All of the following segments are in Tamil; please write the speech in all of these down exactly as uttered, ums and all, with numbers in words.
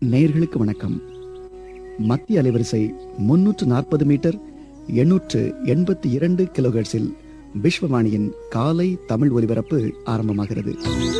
நேயர்களுக்கு வணக்கம். மத்திய அலைவரிசை முன்னூற்று நாற்பது மீட்டர் எண்ணூற்று எண்பத்தி இரண்டு கிலோஹெர்ட்ஸில் விஸ்வவாணியின் காலை தமிழ் ஒலிபரப்பு ஆரம்பமாகிறது.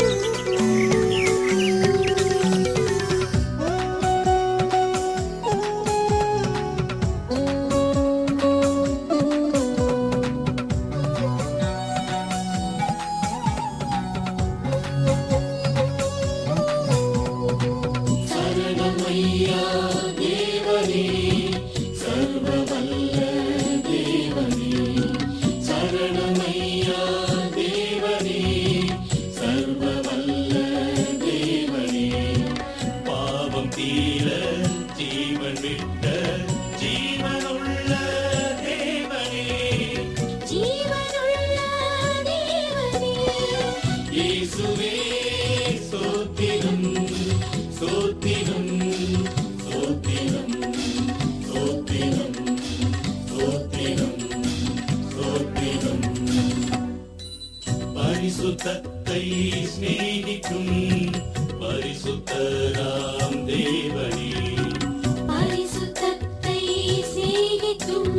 பரிசுத்தத்தை ஸ்நேகிக்கும் பரிசுத்தராம் தேவனே, பரிசுத்தத்தை ஸ்நேகிக்கும்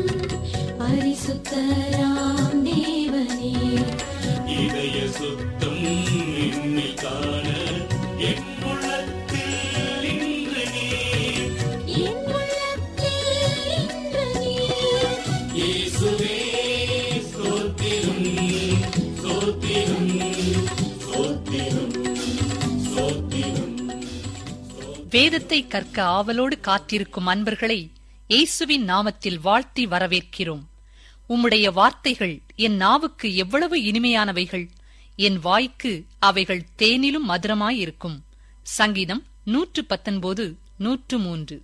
பரிசுத்தராம் தேவனே, இதய சுத்தம் என்னில் காண என் உள்ளத்தில் இன்று நீர், என் உள்ளத்தில் இன்று நீர். இயேசுவே ஸ்தோத்திரம் ஸ்தோத்திரம் ஸ்தோத்திரம் ஸ்தோத்திரம். வேதத்தை கற்க ஆவலோடு காத்திருக்கும் அன்பர்களை இயேசுவின் நாமத்தில் வாழ்த்தி வரவேற்கிறோம். உம்முடைய வார்த்தைகள் என் நாவுக்கு எவ்வளவு இனிமையானவைகள், என் வாய்க்கு அவைகள் தேனிலும் மதுரமாயிருக்கும். சங்கீதம் நூற்று பத்தொன்பது நூற்று மூன்று.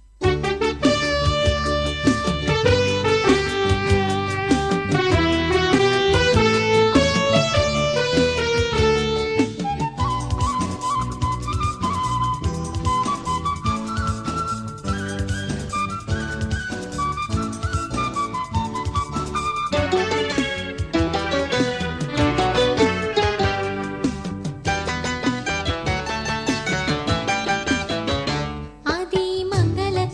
அதிமங்கல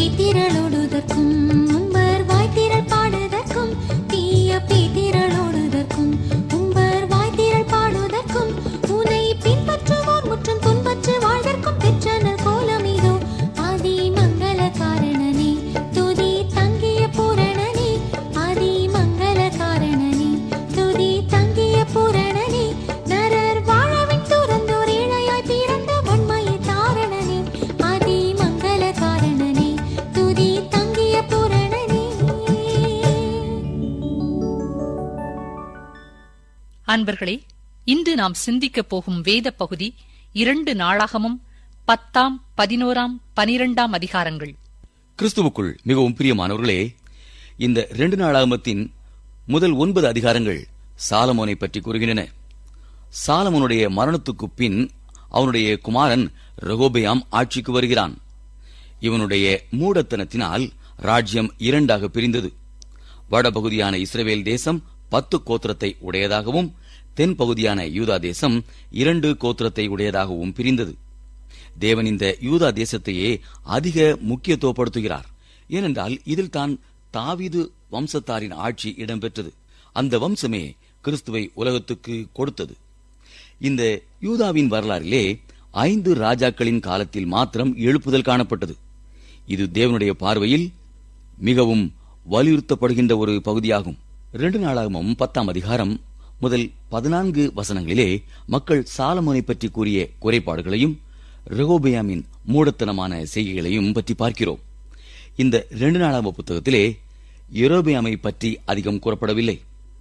பேத்திரளோடுதற்கும் உம்பர் வாய்த்திரள் பாடுதற்கும் தீய பேத்திரளோடுதற்கும் உம்பர் வாய்த்திரள் பாடுதற்கும் உன்னை பின்பற்றுவோர் முற்றும் துன்பற்று வாழ்தற்கும் பெற்றனர் கோலமிதோ ஆதி மங்கள காரணனே துதி தங்கிய பூரணனே ஆதி மங்கள காரணனே துதி தங்கிய பூரணனே நரர் வாழவின் துறந்தோர் ஏழையாய் பிறந்த வன்மையை தாரணனே ஆதி மங்கள காரணனே துதி தங்கிய பூரணனே. அன்பர்களே, இன்று நாம் சிந்திக்கப் போகும் வேத பகுதி இரண்டு நாளாகமும் பத்தாம் பதினோராம் பனிரெண்டாம் அதிகாரங்கள். கிறிஸ்துவுக்குள் மிகவும் பிரியமானவர்களே, இந்த இரண்டு நாளாகமத்தின் முதல் ஒன்பது அதிகாரங்கள் சாலமோனை பற்றி கூறுகின்றன. சாலமோனுடைய மரணத்துக்கு பின் அவனுடைய குமாரன் ரெகொபெயாம் ஆட்சிக்கு வருகிறான். இவனுடைய மூடத்தனத்தினால் ராஜ்யம் இரண்டாக பிரிந்தது. வடபகுதியான இஸ்ரவேல் தேசம் பத்து கோத்திரத்தை உடையதாகவும் தென் பகுதியான யூதா தேசம் இரண்டு கோத்திரத்தை உடையதாகவும் பிரிந்தது. தேவன் இந்த யூதா தேசத்தையே அதிக முக்கியத்துவப்படுத்துகிறார். ஏனென்றால் இதில் தான் தாவீது வம்சத்தாரின் ஆட்சி இடம்பெற்றது. அந்த வம்சமே கிறிஸ்துவை உலகத்துக்கு கொடுத்தது. இந்த யூதாவின் வரலாறிலே ஐந்து ராஜாக்களின் காலத்தில் மாத்திரம் எழுப்புதல் காணப்பட்டது. இது தேவனுடைய பார்வையில் மிகவும் வலியுறுத்தப்படுகின்ற ஒரு பகுதியாகும். இரண்டு நாளாகமும் பத்தாம் அதிகாரம் முதல் பதினான்கு வசனங்களிலே மக்கள் சாலமோனை பற்றி கூறிய குறைபாடுகளையும் ரெகொபெயாமின் மூடத்தனமான செய்கைகளையும் பற்றி பார்க்கிறோம். இந்த இரண்டு நாளாகம புத்தகத்திலே யெரொபெயாமை பற்றி அதிகம் கூறப்படவில்லை.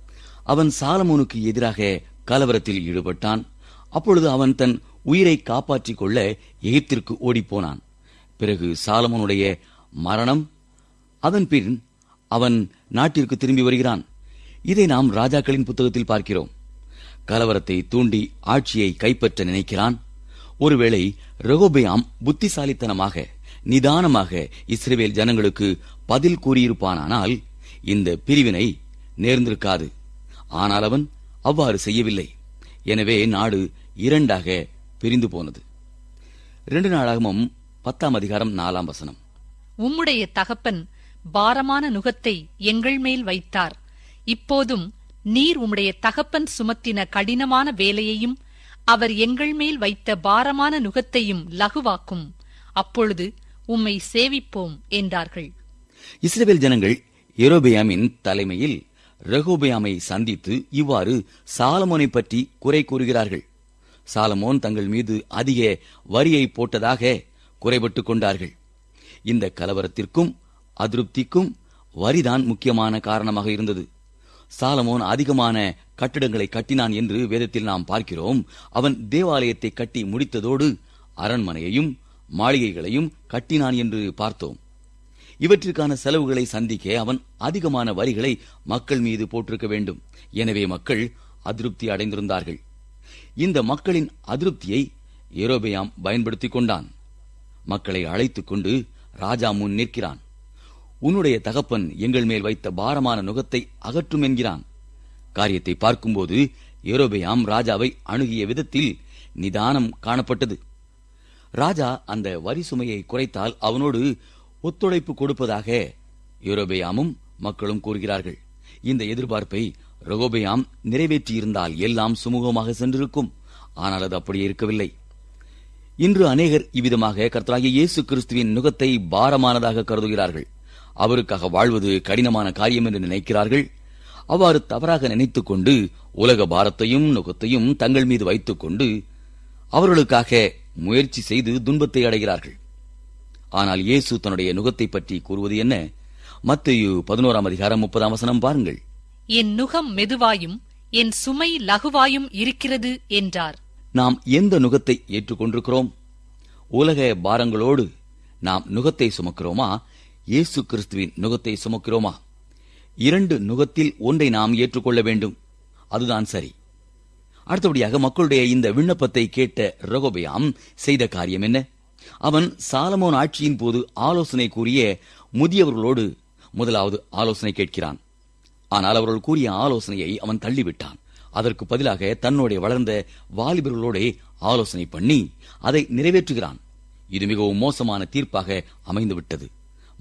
அவன் சாலமோனுக்கு எதிராக கலவரத்தில் ஈடுபட்டான். அப்பொழுது அவன் தன் உயிரை காப்பாற்றிக் கொள்ள எகிப்திற்கு ஓடிப்போனான். பிறகு சாலமோனுடைய மரணம், அதன் பின் அவன் நாட்டிற்கு திரும்பி வருகிறான். இதை நாம் ராஜாக்களின் புத்தகத்தில் பார்க்கிறோம். கலவரத்தை தூண்டி ஆட்சியை கைப்பற்ற நினைக்கிறான். ஒருவேளை ரெகொபெயாம் புத்திசாலித்தனமாக நிதானமாக இஸ்ரவேல் ஜனங்களுக்கு பதில் கூறியிருப்பானால் இந்த பிரிவினை நேர்ந்திருக்காது. ஆனால் அவன் அவ்வாறு செய்யவில்லை. எனவே நாடு இரண்டாக பிரிந்து போனது. இரண்டு நாளாகமும் பத்தாம் அதிகாரம் நாலாம் வசனம். உம்முடைய தகப்பன் பாரமான நுகத்தை எங்கள் மேல் வைத்தார். இப்போதும் நீர் உம்முடைய தகப்பன் சுமத்தின கடினமான வேலையையும் அவர் எங்கள் மேல் வைத்த பாரமான நுகத்தையும் லகுவாக்கும். அப்பொழுது உம்மை சேவிப்போம் என்றார்கள். இஸ்ரவேல் ஜனங்கள் யெரொபெயாமின் தலைமையில் ரெகொபெயாமை சந்தித்து இவ்வாறு சாலமோனை பற்றி குறை கூறுகிறார்கள். சாலமோன் தங்கள் மீது அதிக வரியை போட்டதாக குறைபட்டுக் கொண்டார்கள். இந்த கலவரத்திற்கும் அதிருப்திக்கும் வரிதான் முக்கியமான காரணமாக இருந்தது. சாலமோன் அதிகமான கட்டிடங்களை கட்டினான் என்று வேதத்தில் நாம் பார்க்கிறோம். அவன் தேவாலயத்தை கட்டி முடித்ததோடு அரண்மனையையும் மாளிகைகளையும் கட்டினான் என்று பார்த்தோம். இவற்றிற்கான செலவுகளை சந்திக்க அவன் அதிகமான வரிகளை மக்கள் மீது போட்டிருக்க வேண்டும். எனவே மக்கள் அதிருப்தி அடைந்திருந்தார்கள். இந்த மக்களின் அதிருப்தியை யெரொபெயாம் பயன்படுத்திக் கொண்டான். மக்களை அழைத்துக் கொண்டு ராஜா முன் நிற்கிறான். உன்னுடைய தகப்பன் எங்கள் மேல் வைத்த பாரமான நுகத்தை அகற்றும் என்கிறான். காரியத்தை பார்க்கும்போது யெரொபெயாம் ராஜாவை அணுகிய விதத்தில் நிதானம் காணப்பட்டது. ராஜா அந்த வரி சுமையை குறைத்தால் அவனோடு ஒத்துழைப்பு கொடுப்பதாக யெரொபெயாமும் மக்களும் கூறுகிறார்கள். இந்த எதிர்பார்ப்பை ரெகொபெயாம் நிறைவேற்றியிருந்தால் எல்லாம் சுமூகமாக சென்றிருக்கும். ஆனால் அது அப்படியே இருக்கவில்லை. இன்று அநேகர் இவ்விதமாக கர்த்தராகிய இயேசு கிறிஸ்துவின் நுகத்தை பாரமானதாக கருதுகிறார்கள். அவருக்காக வாழ்வது கடினமான காரியம் என்று நினைக்கிறார்கள். அவ்வாறு தவறாக நினைத்துக் கொண்டு உலக பாரத்தையும் நுகத்தையும் தங்கள் மீது வைத்துக் கொண்டு அவர்களுக்காக முயற்சி செய்து துன்பத்தை அடைகிறார்கள். ஆனால் இயேசு தன்னுடைய நுகத்தை பற்றி கூறுவது என்ன? மத்தேயு பதினோராம் அதிகாரம் முப்பதாம் வசனம் பாருங்கள். என் நுகம் மெதுவாயும் என் சுமை லகுவாயும் இருக்கிறது என்றார். நாம் எந்த நுகத்தை ஏற்றுக்கொண்டிருக்கிறோம்? உலக பாரங்களோடு நாம் நுகத்தை சுமக்கிறோமா? இயேசு கிறிஸ்துவின் நுகத்தை சுமக்கிறோமா? இரண்டு நுகத்தில் ஒன்றை நாம் ஏற்றுக்கொள்ள வேண்டும். அதுதான் சரி. அடுத்தபடியாக மக்களுடைய இந்த விண்ணப்பத்தை கேட்ட ரெகொபெயாம் செய்த காரியம் என்ன? அவன் சாலமோன் ஆட்சியின் போது ஆலோசனை கூறிய முதியவர்களோடு முதலாவது ஆலோசனை கேட்கிறான். ஆனால் அவர்கள் கூறிய ஆலோசனையை அவன் தள்ளிவிட்டான். அதற்கு பதிலாக தன்னுடைய வளர்ந்த வாலிபர்களோட ஆலோசனை பண்ணி அதை நிறைவேற்றுகிறான். இது மிகவும் மோசமான தீர்ப்பாக அமைந்துவிட்டது.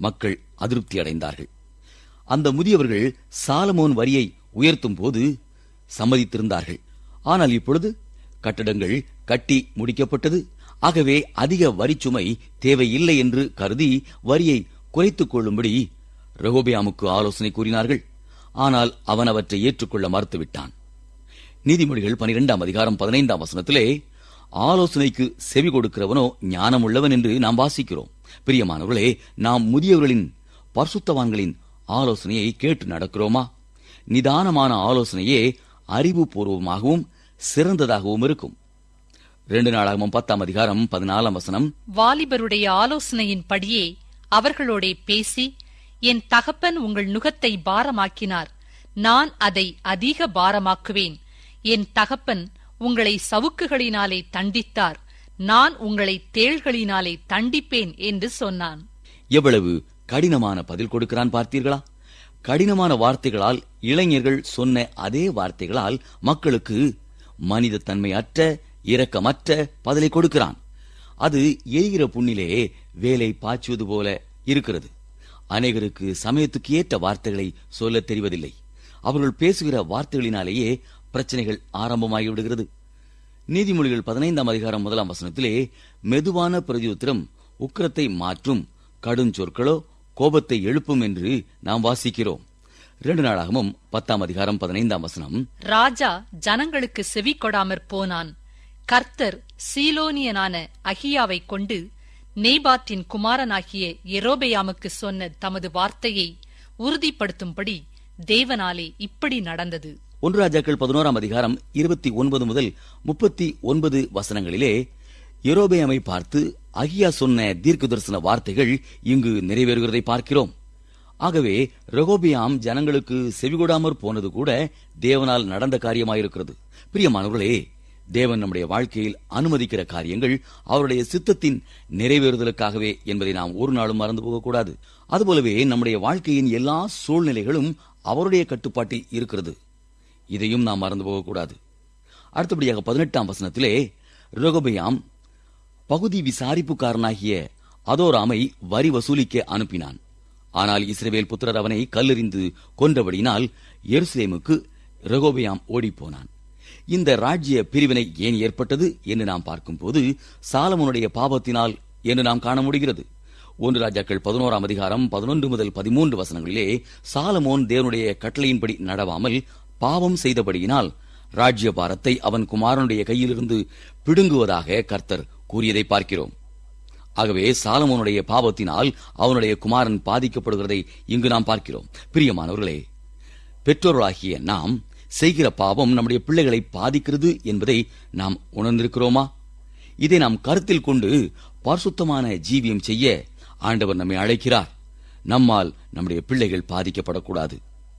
மக்கள் அதிருப்தி அடைந்தார்கள். அந்த முதியவர்கள் சாலமோன் வரியை உயர்த்தும் போது சம்மதித்திருந்தார்கள். ஆனால் இப்பொழுது கட்டடங்கள் கட்டி முடிக்கப்பட்டது. ஆகவே அதிக வரிச்சுமை தேவையில்லை என்று கருதி வரியை குறைத்துக் கொள்ளும்படி ரெகொபெயாமுக்கு ஆலோசனை கூறினார்கள். ஆனால் அவன் அவற்றை ஏற்றுக்கொள்ள மறுத்துவிட்டான். நீதிமொழிகள் பனிரெண்டாம் அதிகாரம் பதினைந்தாம் வசனத்திலே ஆலோசனைக்கு செவி கொடுக்கிறவனோ ஞானமுள்ளவன் என்று நாம் வாசிக்கிறோம். பிரியமானவர்களே, நாம் முதியவர்களின் பரிசுத்தவான்களின் ஆலோசனையை கேட்டு நடக்கிறோமா? நிதானமான ஆலோசனையே அறிவுபூர்வமாகவும் சிறந்ததாகவும் இருக்கும். இரண்டு நாளாகவும் பத்தாம் அதிகாரம் பதினாலாம் வசனம், வாலிபருடைய ஆலோசனையின்படியே அவர்களோடே பேசி, என் தகப்பன் உங்கள் நுகத்தை பாரமாக்கினார், நான் அதை அதிக பாரமாக்குவேன். என் தகப்பன் உங்களை சவுக்குகளினாலே தண்டித்தார், நான் உங்களை தேள்களினாலே தண்டிப்பேன் என்று சொன்னான். எவ்வளவு கடினமான பதில் கொடுக்கிறான் பார்த்தீர்களா? கடினமான வார்த்தைகளால் இளைஞர்கள் சொன்ன அதே வார்த்தைகளால் மக்களுக்கு மனித தன்மை அற்ற இரக்கமற்ற பதிலை கொடுக்கிறான். அது எரிகிற புண்ணிலே வேலை பாய்ச்சுவது போல இருக்கிறது. அநேகருக்கு சமயத்துக்கு ஏற்ற வார்த்தைகளை சொல்ல தெரிவதில்லை. அவர்கள் பேசுகிற வார்த்தைகளினாலேயே பிரச்சனைகள் ஆரம்பமாகிவிடுகிறது. நீதிமொழிகள் பதினைந்தாம் அதிகாரம் முதலாம் வசனத்திலே மெதுவான பிரதியுத்திரம் உக்கிரத்தை மாற்றும், கடுஞ்சொற்களோ கோபத்தை எழுப்பும் என்று நாம் வாசிக்கிறோம். இரண்டு நாளாகவும் பத்தாம் அதிகாரம் பதினைந்தாம் வசனம், ராஜா ஜனங்களுக்கு செவி கொடாமற் போனான். கர்த்தர் சீலோனியனான அகியாவை கொண்டு நேபாத்தின் குமாரனாகிய யெரொபெயாமுக்கு சொன்ன தமது வார்த்தையை உறுதிப்படுத்தும்படி தேவனாலே இப்படி நடந்தது. ஒன்று ராஜாக்கள் பதினோராம் அதிகாரம் இருபத்தி ஒன்பது முதல் முப்பத்தி ஒன்பது வசனங்களிலே யெரொபெயாமை பார்த்து அகியா சொன்ன தீர்க்க தரிசன வார்த்தைகள் இங்கு நிறைவேறுகிறதை பார்க்கிறோம். ஆகவே ரெகொபெயாம் ஜனங்களுக்கு செவிகொடாமற் போனது கூட தேவனால் நடந்த காரியமாயிருக்கிறது. பிரியமானவர்களே, தேவன் நம்முடைய வாழ்க்கையில் அனுமதிக்கிற காரியங்கள் அவருடைய சித்தத்தின் நிறைவேறுதலுக்காகவே என்பதை நாம் ஒரு நாளும் மறந்து போகக்கூடாது. அதுபோலவே நம்முடைய வாழ்க்கையின் எல்லா சூழ்நிலைகளும் அவருடைய கட்டுப்பாட்டில் இருக்கிறது. இதையும் நாம் மறந்து போகக்கூடாது. அடுத்தபடியாக பதினெட்டாம் வசனத்திலே ரெகொபெயாம் பகுதி விசாரிப்புக்காரனாகிய அதோராமை வரி வசூலிக்க அனுப்பினான். ஆனால் இஸ்ரவேல் புத்திரர் அவனை கல்லெறிந்து கொன்றபடியினால் எருசலேமுக்கு ரெகொபெயாம் ஓடிப்போனான். இந்த ராஜ்ய பிரிவினை ஏன் ஏற்பட்டது என்று நாம் பார்க்கும்போது சாலமோனுடைய பாவத்தினால் என்று நாம் காண முடிகிறது. ஒன்று ராஜாக்கள் பதினோராம் அதிகாரம் பதினொன்று முதல் பதிமூன்று வசனங்களிலே சாலமோன் தேவனுடைய கட்டளையின்படி நடவாமல் பாவம் செய்தபடியினால் ராஜ்ய பாரத்தை அவன் குமாரனுடைய கையிலிருந்து பிடுங்குவதாக கர்த்தர் கூறியதை பார்க்கிறோம். ஆகவே சாலமோனுடைய பாவத்தினால் அவனுடைய குமாரன் பாதிக்கப்படுகிறதை இங்கு நாம் பார்க்கிறோம். பிரியமானவர்களே, பெற்றோர்களாகிய நாம் செய்கிற பாவம் நம்முடைய பிள்ளைகளை பாதிக்கிறது என்பதை நாம் உணர்ந்திருக்கிறோமா? இதை நாம் கருத்தில் கொண்டு பரிசுத்தமான ஜீவியம் செய்ய ஆண்டவர் நம்மை அழைக்கிறார். நம்மால் நம்முடைய பிள்ளைகள் பாதிக்கப்படக்கூடாது.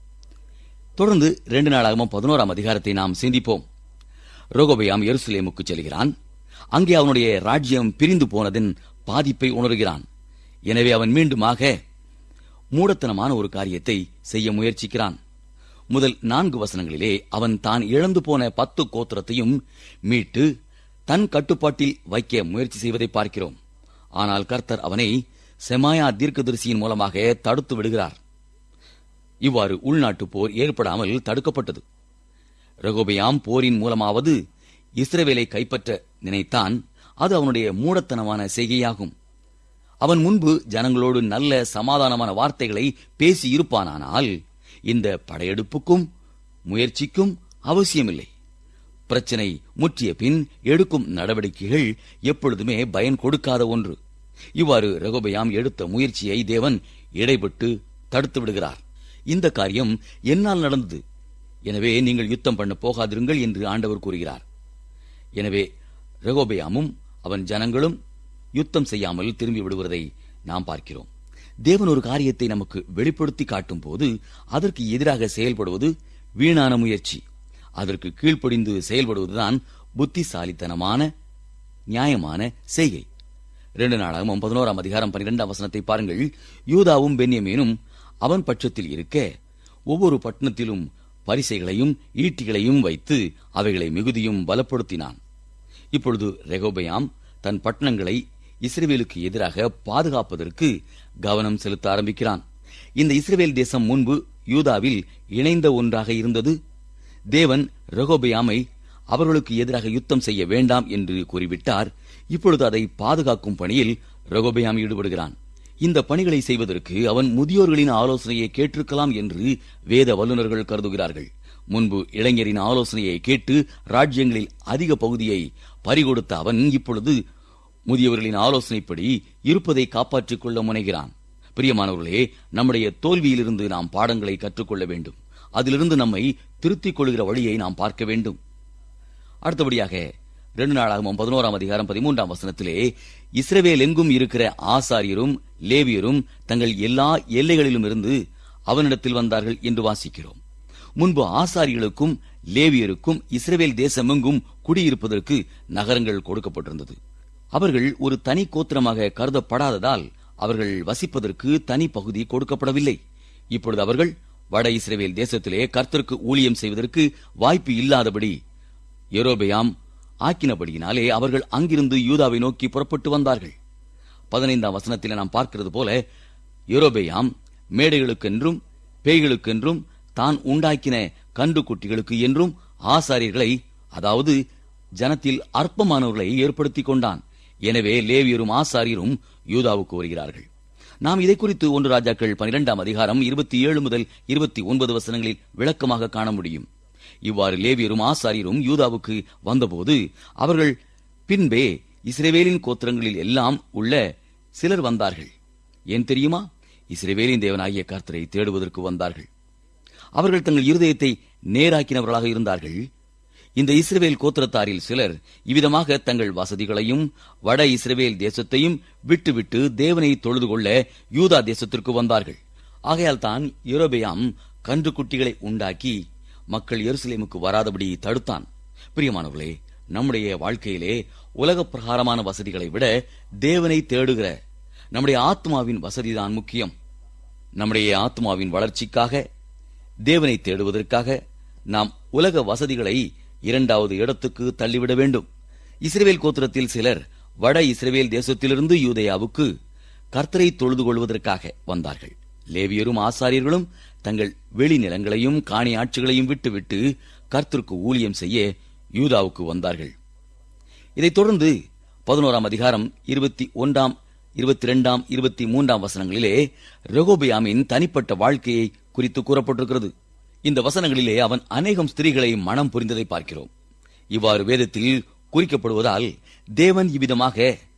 தொடர்ந்து இரண்டு நாளாகவும் பதினோராம் அதிகாரத்தை நாம் சிந்திப்போம். ரெகொபெயாம் எருசலேமுக்கு செல்கிறான். அங்கே அவனுடைய ராஜ்யம் பிரிந்து போனதின் பாதிப்பை உணர்கிறான். எனவே அவன் மீண்டுமாக மூடத்தனமான ஒரு காரியத்தை செய்ய முயற்சிக்கிறான். முதல் நான்கு வசனங்களிலே அவன் தான் இழந்து போன பத்து கோத்திரத்தையும் மீட்டு தன் கட்டுப்பாட்டில் வைக்க முயற்சி செய்வதை பார்க்கிறோம். ஆனால் கர்த்தர் அவனை செமாயா தீர்க்கதரிசியின் மூலமாக தடுத்து விடுகிறார். இவ்வாறு உள்நாட்டு போர் ஏற்படாமல் தடுக்கப்பட்டது. ரெகொபெயாம் போரின் மூலமாவது இஸ்ரவேலை கைப்பற்ற நினைத்தான். அது அவனுடைய மூடத்தனமான செய்கையாகும். அவன் முன்பு ஜனங்களோடு நல்ல சமாதானமான வார்த்தைகளை பேசி இருப்பானால் இந்த படையெடுப்புக்கும் முயற்சிக்கும் அவசியமில்லை. பிரச்சனை முற்றிய பின் எடுக்கும் நடவடிக்கைகள் எப்பொழுதுமே பயன் கொடுக்காத ஒன்று. இவ்வாறு ரெகொபெயாம் எடுத்த முயற்சியை தேவன் இடைப்பட்டு தடுத்து விடுகிறார். இந்த காரியம் என்னால் நடந்தது, எனவே நீங்கள் யுத்தம் பண்ண போகாதிருங்கள் என்று ஆண்டவர் கூறுகிறார். எனவே ரெகொபெயாமும் அவன் ஜனங்களும் யுத்தம் செய்யாமல் திரும்பி விடுவதை நாம் பார்க்கிறோம். தேவன் ஒரு காரியத்தை நமக்கு வெளிப்படுத்தி காட்டும் போது அதற்கு எதிராக செயல்படுவது வீணான முயற்சி. அதற்கு கீழ்ப்படிந்து செயல்படுவதுதான் புத்திசாலித்தனமான நியாயமான செய்கை. இரண்டு நாளாகவும் பதினோராம் அதிகாரம் பனிரெண்டாம் வசனத்தை பாருங்கள். யூதாவும் பென்யமீனும் அவன் பட்சத்தில் இருக்க ஒவ்வொரு பட்டணத்திலும் பரிசைகளையும் ஈட்டிகளையும் வைத்து அவைகளை மிகுதியும் பலப்படுத்தினான். இப்பொழுது ரெகொபெயாம் தன் பட்டணங்களை இஸ்ரவேலுக்கு எதிராக பாதுகாப்பதற்கு கவனம் செலுத்த ஆரம்பிக்கிறான். இந்த இஸ்ரவேல் தேசம் முன்பு யூதாவில் இணைந்த ஒன்றாக இருந்தது. தேவன் ரெகொபெயாமை அவர்களுக்கு எதிராக யுத்தம் செய்ய வேண்டாம் என்று கூறிவிட்டார். இப்பொழுது அதை பாதுகாக்கும் பணியில் ரெகொபெயாம் ஈடுபடுகிறான். இந்த பணிகளை செய்வதற்கு அவன் முதியோர்களின் ஆலோசனையை கேட்டிருக்கலாம் என்று வேத வல்லுநர்கள் கருதுகிறார்கள். முன்பு இளைஞரின் ஆலோசனையை கேட்டு ராஜ்யங்களில் அதிக பகுதியை பறிகொடுத்த அவன் இப்பொழுது முதியவர்களின் ஆலோசனைப்படி இருப்பதை காப்பாற்றிக் கொள்ள முனைகிறான். பிரியமானவர்களே, நம்முடைய தோல்வியிலிருந்து நாம் பாடங்களை கற்றுக்கொள்ள வேண்டும். அதிலிருந்து நம்மை திருத்திக் கொள்கிற வழியை நாம் பார்க்க வேண்டும். அடுத்தபடியாக இரண்டு நாளாகமம் பதினோராம் அதிகாரம் பதிமூன்றாம் வசனத்திலே இஸ்ரவேல் எங்கும் இருக்கிற ஆசாரியரும் லேவியரும் தங்கள் எல்லா எல்லைகளிலும் இருந்து அவனிடத்தில் வந்தார்கள் என்று வாசிக்கிறோம். முன்பு ஆசாரியர்களுக்கும் லேவியருக்கும் இஸ்ரவேல் தேசமெங்கும் குடியிருப்பதற்கு நகரங்கள் கொடுக்கப்பட்டிருந்தது. அவர்கள் ஒரு தனி கோத்திரமாக கருதப்படாததால் அவர்கள் வசிப்பதற்கு தனி பகுதி கொடுக்கப்படவில்லை. இப்பொழுது அவர்கள் வட இஸ்ரவேல் தேசத்திலே கர்த்தருக்கு ஊழியம் செய்வதற்கு வாய்ப்பு இல்லாதபடி யெரொபெயாம் ஆக்கினபடியினாலே அவர்கள் அங்கிருந்து யூதாவை நோக்கி புறப்பட்டு வந்தார்கள். பதினைந்தாம் வசனத்தில் நாம் பார்க்கிறது போல யெரொபெயாம் மேடைகளுக்கென்றும் பேய்களுக்கென்றும் தான் உண்டாக்கின கன்று குட்டிகளுக்கு என்றும் ஆசாரியர்களை, அதாவது ஜனத்தில் அற்பமானவர்களை ஏற்படுத்திக் கொண்டான். எனவே லேவியரும் ஆசாரியரும் யூதாவுக்கு வருகிறார்கள். நாம் இதை குறித்து ஒன்று ராஜாக்கள் பனிரெண்டாம் அதிகாரம் இருபத்தி ஏழு முதல் இருபத்தி ஒன்பது வசனங்களில் விளக்கமாக காண முடியும். இவ்வாறு லேவியரும் ஆசாரியரும் யூதாவுக்கு வந்தபோது அவர்கள் பின்பே இஸ்ரவேலின் கோத்திரங்களில் எல்லாம் உள்ள சிலர் வந்தார்கள். ஏன் தெரியுமா? இஸ்ரவேலின் தேவனாகிய கர்த்தரை தேடுவதற்கு வந்தார்கள். அவர்கள் தங்கள் இருதயத்தை நேராக்கினவர்களாக இருந்தார்கள். இந்த இஸ்ரவேல் கோத்திரத்தாரில் சிலர் இவ்விதமாக தங்கள் வசதிகளையும் வட இஸ்ரவேல் தேசத்தையும் விட்டுவிட்டு தேவனை தொழுது கொள்ள யூதா தேசத்திற்கு வந்தார்கள். ஆகையால் தான் யெரொபெயாம் கன்றுக்குட்டிகளை உண்டாக்கி மக்கள் எருசலேமுக்கு வராதபடி தடுத்தான். பிரியமானவர்களே, நம்முடைய வாழ்க்கையிலே உலக பிரகாரமான வசதிகளை விட தேவனை தேடுகிற நம்முடைய ஆத்மாவின் வசதிதான் முக்கியம். நம்முடைய ஆத்மாவின் வளர்ச்சிக்காக தேவனை தேடுவதற்காக நாம் உலக வசதிகளை இரண்டாவது இடத்துக்கு தள்ளிவிட வேண்டும். இஸ்ரவேல் கோத்திரத்தில் சிலர் வட இஸ்ரவேல் தேசத்திலிருந்து யூதேயாவுக்கு கர்த்தரை தொழுது கொள்வதற்காக வந்தார்கள். லேவியரும் ஆசாரியர்களும் தங்கள் வெளி நிலங்களையும் காணி ஆட்சிகளையும் விட்டுவிட்டு கர்த்தருக்கு ஊழியம் செய்ய யூதாவுக்கு வந்தார்கள். இதைத் தொடர்ந்து பதினோராம் அதிகாரம் இருபத்தி ஒன்றாம் இருபத்தி இரண்டாம் இருபத்தி மூன்றாம் வசனங்களிலே ரெகொபெயாமின் தனிப்பட்ட வாழ்க்கையை குறித்து கூறப்பட்டிருக்கிறது. இந்த வசனங்களிலே அவன் அநேகம் ஸ்திரீகளை மனம் புரிந்ததை பார்க்கிறோம். இவ்வாறு வேதத்தில் குறிக்கப்படுவதால் தேவன் இவ்விதமாக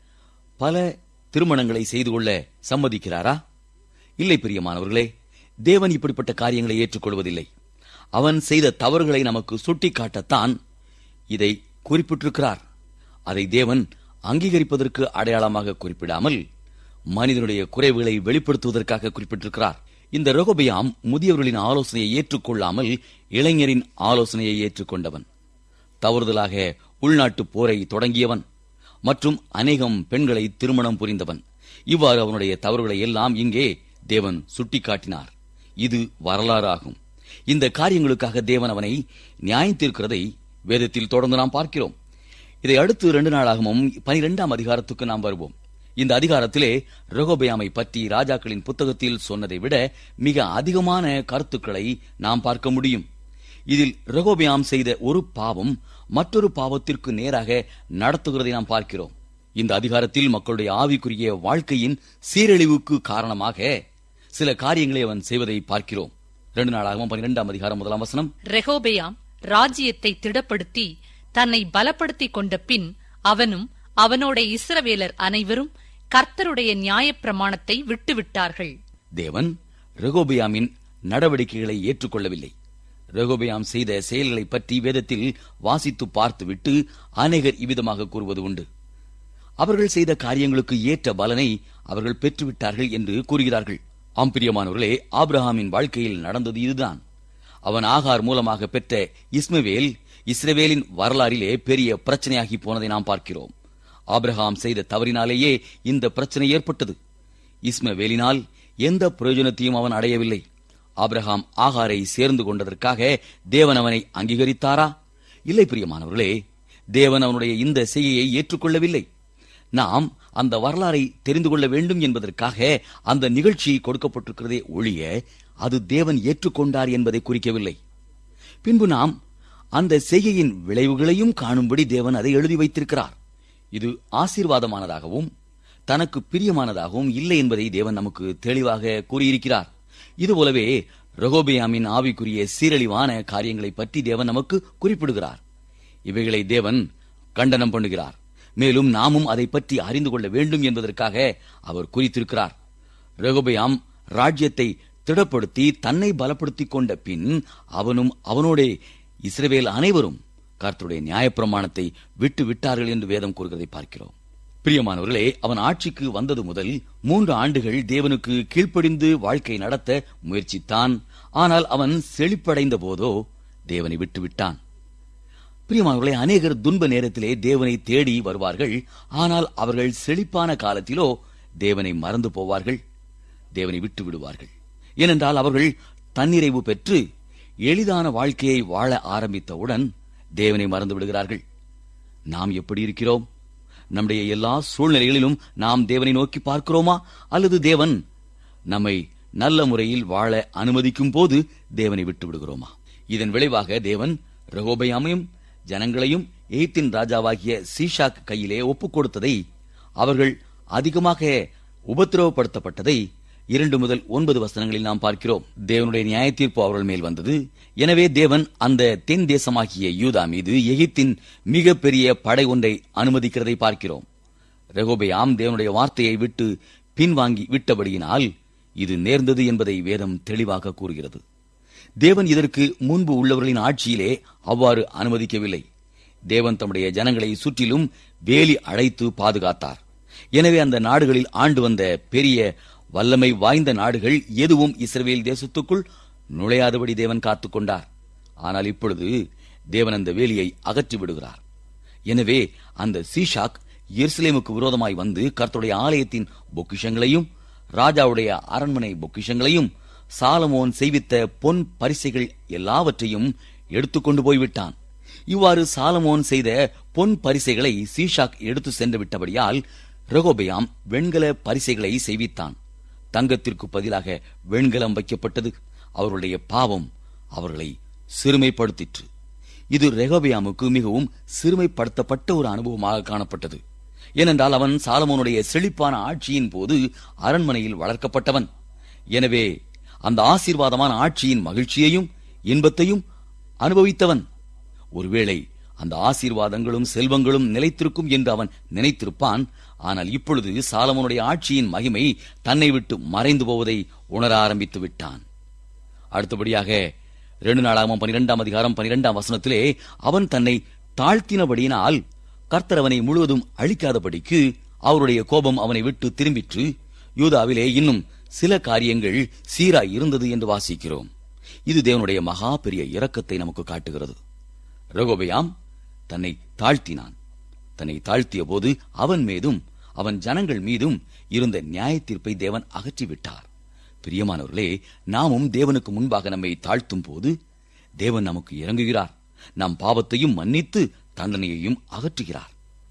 பல திருமணங்களை செய்து கொள்ள சம்மதிக்கிறாரா? இல்லை பிரியமானவர்களே, தேவன் இப்படிப்பட்ட காரியங்களை ஏற்றுக்கொள்வதில்லை. அவன் செய்த தவறுகளை நமக்கு சுட்டிக்காட்டத்தான் இதை குறிப்பிட்டிருக்கிறார். அதை தேவன் அங்கீகரிப்பதற்கு அடையாளமாக குறிப்பிடாமல் மனிதனுடைய குறைவுகளை வெளிப்படுத்துவதற்காக குறிப்பிட்டிருக்கிறார். இந்த ரெகொபெயாம் முதியவர்களின் ஆலோசனையை ஏற்றுக்கொள்ளாமல் இளைஞரின் ஆலோசனையை ஏற்றுக்கொண்டவன், தவறுதலாக உள்நாட்டு போரை தொடங்கியவன் மற்றும் அநேகம் பெண்களை திருமணம் புரிந்தவன். இவ்வாறு அவனுடைய தவறுகளை எல்லாம் இங்கே தேவன் சுட்டிக்காட்டினார். இது வரலாறு ஆகும். இந்த காரியங்களுக்காக தேவன் அவனை நியாயம் தீர்க்கிறதை வேதத்தில் தொடர்ந்து நாம் பார்க்கிறோம். இதை அடுத்து இரண்டு நாளாகவும் பனிரெண்டாம் அதிகாரத்துக்கு நாம் வருவோம். இந்த அதிகாரத்திலே ரெகொபெயாமை பற்றி ராஜாக்களின் புத்தகத்தில் சொன்னதை விட மிக அதிகமான கருத்துக்களை நாம் பார்க்க முடியும். இதில் ரெகொபெயாம் செய்த ஒரு பாவம் மற்றொரு பாவத்திற்கு நேராக நடத்துகிறதை நாம் பார்க்கிறோம். இந்த அதிகாரத்தில் மக்களுடைய ஆவிக்குரிய வாழ்க்கையின் சீரழிவுக்கு காரணமாக சில காரியங்களை அவன் செய்வதை பார்க்கிறோம். இரண்டு நாளாகவும் பனிரெண்டாம் அதிகாரம் முதலாம் வசனம். ரெகொபெயாம் ராஜ்யத்தை திடப்படுத்தி தன்னை பலப்படுத்திக் கொண்ட பின் அவனும் அவனோட இஸ்ரவேலர் அனைவரும் கர்த்தருடைய நியாயப்பிரமாணத்தை விட்டுவிட்டார்கள். தேவன் ரெகொபெயாமின் நடவடிக்கைகளை ஏற்றுக்கொள்ளவில்லை. ரெகொபெயாம் செய்த செயல்களை பற்றி வேதத்தில் வாசித்து பார்த்துவிட்டு அநேகர் இவ்விதமாக கூறுவது உண்டு. அவர்கள் செய்த காரியங்களுக்கு ஏற்ற பலனை அவர்கள் பெற்றுவிட்டார்கள் என்று கூறுகிறார்கள். ஆம் பிரியமானவர்களே, ஆபிரகாமின் வாழ்க்கையில் நடந்தது இதுதான். அவன் ஆகார் மூலமாக பெற்ற இஸ்மவேல் இஸ்ரவேலின் வரலாறிலே பெரிய பிரச்சனையாகி போனதை நாம் பார்க்கிறோம். ஆபிரகாம் செய்த தவறினாலேயே இந்த பிரச்சனை ஏற்பட்டது. இஸ்மவேலினால் எந்த பிரயோஜனத்தையும் அவன் அடையவில்லை. ஆபிரகாம் ஆகாரை சேர்ந்து கொண்டதற்காக தேவன் அவனை அங்கீகரித்தாரா? இல்லை பிரியமானவர்களே, தேவன் அவனுடைய இந்த செய்கையை ஏற்றுக்கொள்ளவில்லை. நாம் அந்த வரலாறை தெரிந்து கொள்ள வேண்டும் என்பதற்காக அந்த நிகழ்ச்சி கொடுக்கப்பட்டிருக்கிறதே ஒழிய அது தேவன் ஏற்றுக்கொண்டார் என்பதை குறிக்கவில்லை. பின்பு நாம் அந்த செய்கையின் விளைவுகளையும் காணும்படி தேவன் அதை எழுதி வைத்திருக்கிறார். இது ஆசீர்வாதமானதாகவும் தனக்கு பிரியமானதாகவும் இல்லை என்பதை தேவன் நமக்கு தெளிவாக கூறியிருக்கிறார். இதுபோலவே ரெகொபெயாமின் ஆவிக்குரிய சீரழிவான காரியங்களை பற்றி தேவன் நமக்கு குறிப்பிடுகிறார். இவைகளை தேவன் கண்டனம் பண்ணுகிறார். மேலும் நாமும் அதை பற்றி அறிந்து கொள்ள வேண்டும் என்பதற்காக அவர் குறித்திருக்கிறார். ரெகொபெயாம் ராஜ்யத்தை திடப்படுத்தி தன்னை பலப்படுத்திக் கொண்ட பின் அவனும் அவனோடே இஸ்ரவேல் அனைவரும் கர்த்தருடைய நியாயப்பிரமாணத்தை விட்டு விட்டார்கள் என்று வேதம் கூறுகிறதை பார்க்கிறோம். பிரியமானவர்களே, அவன் ஆட்சிக்கு வந்தது முதல் மூன்று ஆண்டுகள் தேவனுக்கு கீழ்ப்படிந்து வாழ்க்கை நடத்த முயற்சித்தான். ஆனால் அவன் செழிப்படைந்த போதோ தேவனை விட்டுவிட்டான். பிரியமானவர்களே, அநேகர் துன்ப நேரத்திலே தேவனை தேடி வருவார்கள். ஆனால் அவர்கள் செழிப்பான காலத்திலோ தேவனை மறந்து போவார்கள், தேவனை விட்டு விடுவார்கள். ஏனென்றால் அவர்கள் தன்னிறைவு பெற்று எளிதான வாழ்க்கையை வாழ ஆரம்பித்தவுடன் தேவனை மறந்து விடுகிறார்கள். நாம் எப்படி இருக்கிறோம்? நம்முடைய எல்லா சூழ்நிலைகளிலும் நாம் தேவனை நோக்கி பார்க்கிறோமா? அல்லது தேவன் நம்மை நல்ல முறையில் வாழ அனுமதிக்கும் போது தேவனை விட்டு விடுகிறோமா? இதன் விளைவாக தேவன் ரெகொபெயாமையும் ஜனங்களையும் எகிப்தின் ராஜாவாகிய சீஷாக் கையிலே ஒப்புக் கொடுத்ததை, அவர்கள் அதிகமாக உபத்திரவப்படுத்தப்பட்டதை இரண்டு முதல் ஒன்பது வசனங்களில் நாம் பார்க்கிறோம். தேவனுடைய நியாய தீர்ப்பு அவர்கள் மேல் வந்தது. எனவே தேவன் அந்த தென் தேசமாகிய யூதா மீது எகிப்தின் மிக பெரிய படை ஒன்றை அனுமதிக்கிறதை பார்க்கிறோம். ரெகொபெயாம் தேவனுடைய வார்த்தையை விட்டு பின்வாங்கி விட்டபடியினால் இது நேர்ந்தது என்பதை வேதம் தெளிவாக கூறுகிறது. தேவன் இதற்கு முன்பு உள்ளவர்களின் ஆட்சியிலே அவ்வாறு அனுமதிக்கவில்லை. தேவன் தம்முடைய ஜனங்களை சுற்றிலும் வேலி அழைத்து பாதுகாத்தார். எனவே அந்த நாடுகளில் ஆண்டு வந்த பெரிய வல்லமை வாய்ந்த நாடுகள் எதுவும் இஸ்ரவேல் தேசத்துக்குள் நுழையாதபடி தேவன் காத்துக் கொண்டார். ஆனால் இப்பொழுது தேவன் அந்த வேலியை அகற்றி விடுகிறார். எனவே அந்த சீஷாக் எருசலேமுக்கு விரோதமாய் வந்து கர்த்தருடைய ஆலயத்தின் பொக்கிஷங்களையும் ராஜாவுடைய அரண்மனை பொக்கிஷங்களையும் சாலமோன் செய்வித்த பொன் பரிசைகள் எல்லாவற்றையும் எடுத்துக்கொண்டு போய்விட்டான். இவ்வாறு சாலமோன் செய்த பொன் பரிசைகளை சீஷாக் எடுத்து சென்று விட்டபடியால் ரெகொபெயாம் வெண்கல பரிசைகளை செய்வித்தான். தங்கத்திற்கு பதிலாக வெண்கலம் வைக்கப்பட்டது. அவர்களுடைய பாவம் அவர்களை சிறுமைப்படுத்திற்று. இது ரெகொபெயாமுக்கு மிகவும் சிறுமைப்படுத்தப்பட்ட ஒரு அனுபவமாக காணப்பட்டது. ஏனென்றால் அவன் சாலமோனுடைய செழிப்பான ஆட்சியின் போது அரண்மனையில் வளர்க்கப்பட்டவன். எனவே அந்த ஆசீர்வாதமான ஆட்சியின் மகிழ்ச்சியையும் இன்பத்தையும் அனுபவித்தவன். ஒருவேளை அந்த ஆசீர்வாதங்களும் செல்வங்களும் நிலைத்திருக்கும் என்று அவன் நினைத்திருப்பான். ஆனால் இப்பொழுது சாலமோனுடைய ஆட்சியின் மகிமை தன்னை விட்டு மறைந்து போவதை உணர ஆரம்பித்து விட்டான். அடுத்தபடியாக இரண்டு நாளாகமம் பனிரெண்டாம் அதிகாரம் பனிரெண்டாம் வசனத்திலே அவன் தன்னை தாழ்த்தினபடியினால் கர்த்தர் அவனை முழுவதும் அழிக்காதபடிக்கு அவருடைய கோபம் அவனை விட்டு திரும்பிற்று. யூதாவிலே இன்னும் சில காரியங்கள் சீராய் இருந்தது என்று வாசிக்கிறோம். இது தேவனுடைய மகா பெரிய இரக்கத்தை நமக்கு காட்டுகிறது. ரெகொபெயாம் தன்னை தாழ்த்தினான். தன்னை தாழ்த்திய போது அவன் மீதும் அவன் ஜனங்கள் மீதும் இருந்த நியாய தீர்ப்பை தேவன் அகற்றிவிட்டார். பிரியமானவர்களே, நாமும் தேவனுக்கு முன்பாக நம்மை தாழ்த்தும் போது தேவன் நமக்கு இறங்குகிறார். நம் பாவத்தையும் மன்னித்து தண்டனையையும் அகற்றுகிறார்.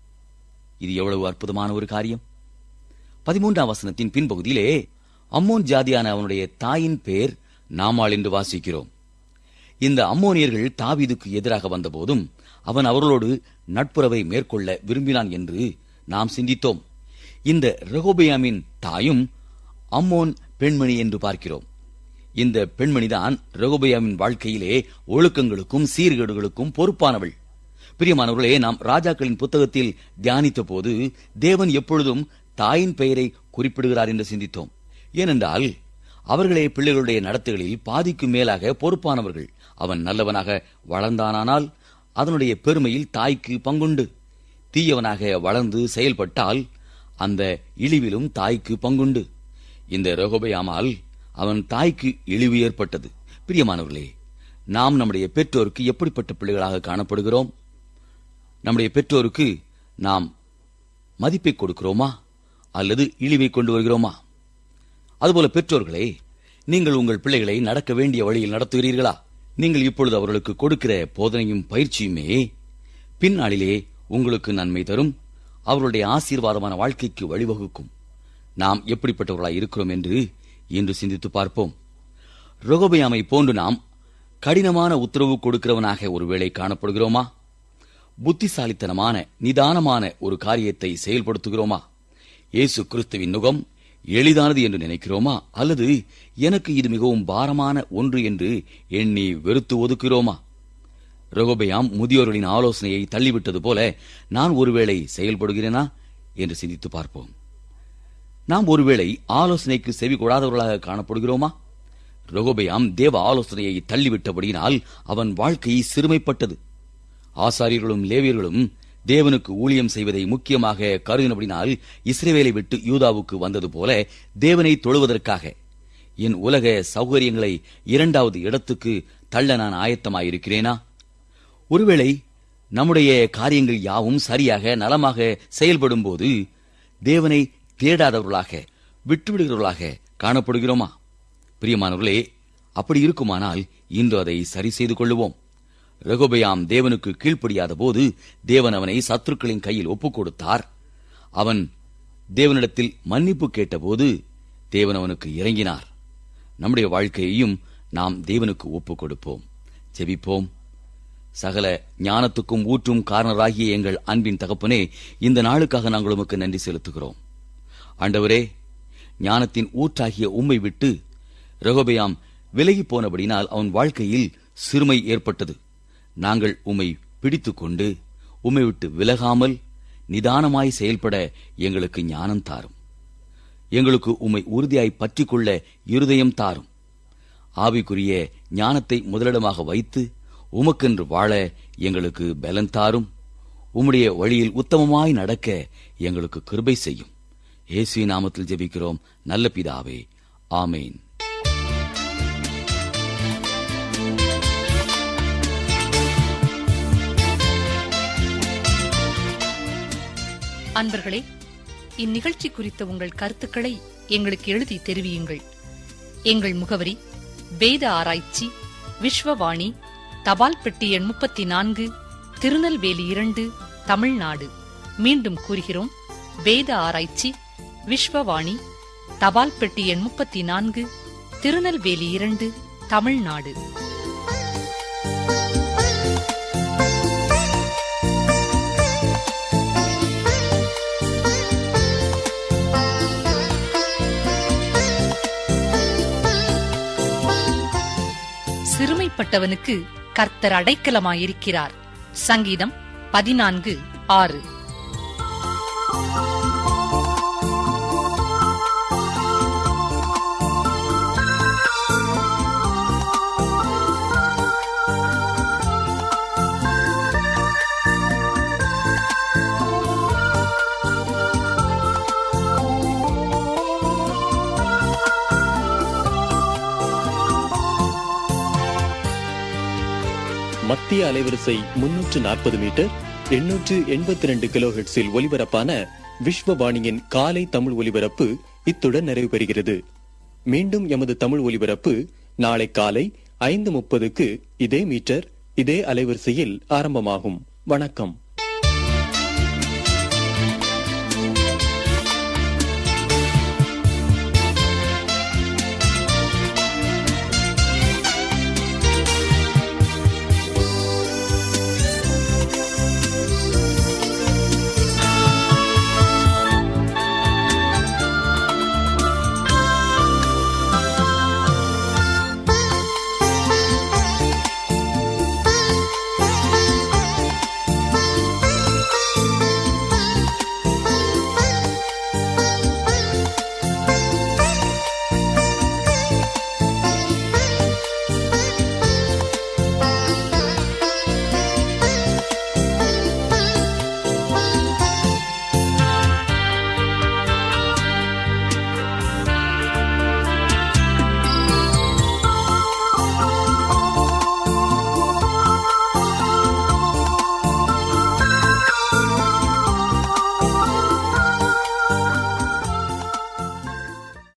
இது எவ்வளவு அற்புதமான ஒரு காரியம்! பதிமூன்றாம் வசனத்தின் பின்பகுதியிலே அம்மோன் ஜாதியான அவனுடைய தாயின் பேர் நாமாள் என்று வாசிக்கிறோம். இந்த அம்மோனியர்கள் தாவீதுக்கு எதிராக வந்தபோதும் அவன் அவர்களோடு நட்புறவை மேற்கொள்ள விரும்பினான் என்று நாம் சிந்தித்தோம். இந்த ரெகொபெயாமின் தாயும் அம்மோன் பெண்மணி என்று பார்க்கிறோம். இந்த பெண்மணிதான் ரெகொபெயாமின் வாழ்க்கையிலே ஒழுக்கங்களுக்கும் சீர்கேடுகளுக்கும் பொறுப்பானவள். பிரியமானவர்களே, நாம் ராஜாக்களின் புத்தகத்தில் தியானித்த போது தேவன் எப்பொழுதும் தாயின் பெயரை குறிப்பிடுகிறார் என்று சிந்தித்தோம். ஏனென்றால் அவர்களே பிள்ளைகளுடைய நடத்தைகளில் பாதிக்கு மேலாக பொறுப்பானவர்கள். அவன் நல்லவனாக வளர்ந்தானால் அதனுடைய பெருமையில் தாய்க்கு பங்குண்டு. தீயவனாக வளர்ந்து செயல்பட்டால் அந்த இழிவிலும் தாய்க்கு பங்குண்டு. இந்த ரெகொபெயாமால் அவன் தாய்க்கு இழிவு ஏற்பட்டது. பிரியமானவர்களே, நாம் நம்முடைய பெற்றோருக்கு எப்படிப்பட்ட பிள்ளைகளாக காணப்படுகிறோம்? நம்முடைய பெற்றோருக்கு நாம் மதிப்பை கொடுக்கிறோமா அல்லது இழிவை கொண்டு வருகிறோமா? அதுபோல பெற்றோர்களே, நீங்கள் உங்கள் பிள்ளைகளை நடக்க வேண்டிய வழியில் நடத்துகிறீர்களா? நீங்கள் இப்பொழுது அவர்களுக்கு கொடுக்கிற போதனையும் பயிற்சியுமே பின்னாளிலே உங்களுக்கு நன்மை தரும், அவர்களுடைய ஆசீர்வாதமான வாழ்க்கைக்கு வழிவகுக்கும். நாம் எப்படிப்பட்டவர்களாய் இருக்கிறோம் என்று இன்று சிந்தித்து பார்ப்போம். ரெகொபெயாமை போன்று நாம் கடினமான உத்தரவு கொடுக்கிறவனாக ஒருவேளை காணப்படுகிறோமா? புத்திசாலித்தனமான நிதானமான ஒரு காரியத்தை செயல்படுத்துகிறோமா? இயேசு கிறிஸ்துவின் நுகம் எளிதானது என்று நினைக்கிறோமா? அல்லது எனக்கு இது மிகவும் பாரமான ஒன்று என்று எண்ணி வெறுத்து ஒதுக்கிறோமா? ரெகொபெயாம் முதியோர்களின் ஆலோசனையை தள்ளிவிட்டது போல நான் ஒருவேளை செயல்படுகிறேனா என்று சிந்தித்து பார்ப்போம். நாம் ஒருவேளை ஆலோசனைக்கு செவி கொடாதவர்களாக காணப்படுகிறோமா? ரெகொபெயாம் தேவ ஆலோசனையை தள்ளிவிட்டபடியினால் அவன் வாழ்க்கை சிறுமைப்பட்டது. ஆசாரியர்களும் லேவியர்களும் தேவனுக்கு ஊழியம் செய்வதை முக்கியமாக கருதினபடினால் இஸ்ரவேலை விட்டு யூதாவுக்கு வந்தது போல தேவனை தொழுவதற்காக என் உலக சௌகரியங்களை இரண்டாவது இடத்துக்கு தள்ள நான் ஆயத்தமாயிருக்கிறேனா? ஒருவேளை நம்முடைய காரியங்கள் யாவும் சரியாக நலமாக செயல்படும் போது தேவனை தேடாதவர்களாக விட்டுவிடுகிறவர்களாக காணப்படுகிறோமா? பிரியமானவர்களே, அப்படி இருக்குமானால் இன்று அதை சரி செய்து கொள்ளுவோம். ரெகொபெயாம் தேவனுக்கு கீழ்ப்படியாத போது தேவன் அவனை சத்துருக்களின் கையில் ஒப்புக் கொடுத்தார். அவன் தேவனிடத்தில் மன்னிப்பு கேட்டபோது தேவன் அவனுக்கு இறங்கினார். நம்முடைய வாழ்க்கையையும் நாம் தேவனுக்கு ஒப்புக் கொடுப்போம். ஜெபிப்போம். சகல ஞானத்துக்கும் ஊற்றும் காரணராகிய எங்கள் அன்பின் தகப்பனே, இந்த நாளுக்காக நாங்கள் உமக்கு நன்றி செலுத்துகிறோம். ஆண்டவரே, ஞானத்தின் ஊற்றாகிய உம்மை விட்டு ரெகொபெயாம் விலகி போனபடினால் அவன் வாழ்க்கையில் சிறுமை ஏற்பட்டது. நாங்கள் உம்மை பிடித்துக் கொண்டு உம்மை விட்டு விலகாமல் நிதானமாய் செயல்பட எங்களுக்கு ஞானம் தாரும். எங்களுக்கு உம்மை உறுதியாய் பற்றிக் கொள்ள இருதயம் தாரும். ஆவிக்குரிய ஞானத்தை முதலிடமாக வைத்து உமக்கென்று வாழ எங்களுக்கு பலன் தாரும். உம்முடைய வழியில் உத்தமமாய் நடக்க எங்களுக்கு கிருபை செய்யும். இயேசுவின் நாமத்தில் ஜெபிக்கிறோம் நல்ல பிதாவே, ஆமேன். அன்பர்களே, இந்நிகழ்ச்சி குறித்த உங்கள் கருத்துக்களை எங்களுக்கு எழுதி தெரிவியுங்கள். எங்கள் முகவரி: வேத ஆராய்ச்சி, விஸ்வவாணி, தபால் பெட்டி எண் முப்பத்தி நான்கு, திருநெல்வேலி இரண்டு, தமிழ்நாடு. மீண்டும் கூறுகிறோம், வேத ஆராய்ச்சி, விஸ்வவாணி, தபால் பெட்டி எண் முப்பத்தி நான்கு, திருநெல்வேலி இரண்டு, தமிழ்நாடு. சிறுமைப்பட்டவனுக்கு கர்த்தர் அடைக்கலமாயிருக்கிறார். சங்கீதம் பதினான்கு ஆறு. மத்திய அலைவரிசை முன்னூற்று நாற்பது மீட்டர் எண்ணூற்று எண்பத்தி ரெண்டு கிலோ ஹெர்ட்ஸில் ஒலிபரப்பான விஸ்வவாணியின் காலை தமிழ் ஒலிபரப்பு இத்துடன் நிறைவு பெறுகிறது. மீண்டும் எமது தமிழ் ஒலிபரப்பு நாளை காலை ஐந்து முப்பதுக்கு இதே மீட்டர் இதே அலைவரிசையில் ஆரம்பமாகும். வணக்கம்.